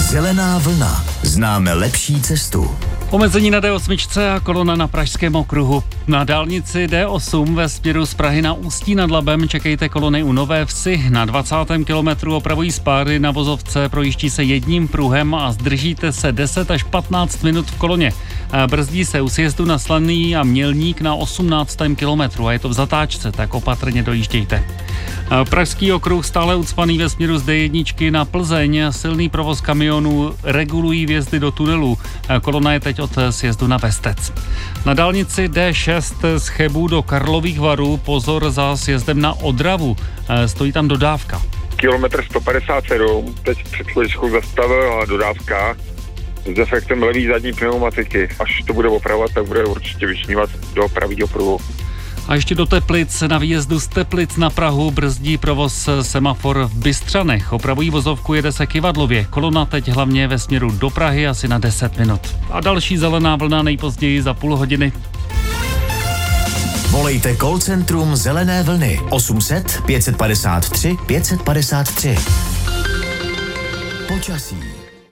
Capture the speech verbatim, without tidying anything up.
Zelená vlna. Známe lepší cestu. Omezení na D osm a kolona na Pražském okruhu. Na dálnici D osm ve směru z Prahy na Ústí nad Labem čekejte kolony u Nové Vsi. Na dvacátém kilometru opravují spáry na vozovce, projíždí se jedním pruhem a zdržíte se deset až patnáct minut v koloně. Brzdí se u sjezdu na Slaný a Mělník na osmnáctém kilometru a je to v zatáčce, tak opatrně dojíždějte. Pražský okruh stále ucpaný ve směru z D jedna na Plzeň. Silný provoz kamionů regulují vjezdy do tunelu. Kolona je teď od sjezdu na Vestec. Na dálnici D šest z Chebu do Karlových Varů pozor za sjezdem na Odravu. Stojí tam dodávka. Kilometr sto padesát sedm, teď před chvíličkou zastavila dodávka s efektem levý zadní pneumatiky. Až to bude opravovat, tak bude určitě vyšnívat do pravýho pruhu. A ještě do Teplic. Na výjezdu z Teplic na Prahu brzdí provoz semafor v Bystřanech. Opravují vozovku, jede se Kyvadlově. Kolona teď hlavně ve směru do Prahy asi na deset minut. A další zelená vlna nejpozději za půl hodiny. Volejte call centrum Zelené vlny osm set pět set padesát tři pět set padesát tři. Počasí.